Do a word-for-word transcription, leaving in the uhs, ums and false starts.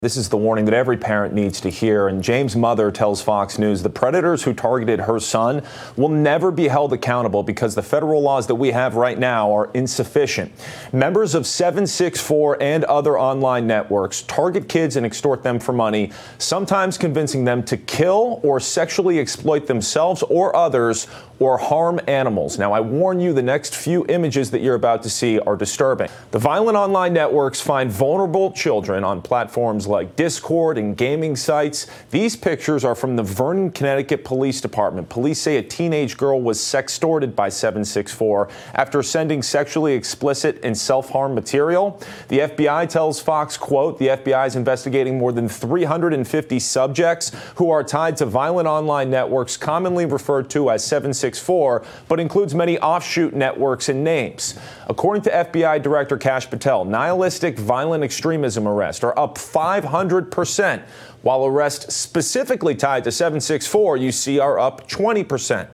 This is the warning that every parent needs to hear, and James' mother tells Fox News the predators who targeted her son will never be held accountable because the federal laws that we have right now are insufficient. Members of seven six four and other online networks target kids and extort them for money, sometimes convincing them to kill or sexually exploit themselves or others or harm animals. Now, I warn you, the next few images that you're about to see are disturbing. The violent online networks find vulnerable children on platforms like Discord and gaming sites. These pictures are from the Vernon, Connecticut Police Department. Police say a teenage girl was sextorted by seven six four after sending sexually explicit and self-harm material. The F B I tells Fox, quote, the F B I is investigating more than three hundred fifty subjects who are tied to violent online networks commonly referred to as seven six four, but includes many offshoot networks and names. According to F B I Director Kash Patel, nihilistic violent extremism arrests are up five hundred percent, while arrests specifically tied to seven six four, you see, are up twenty percent.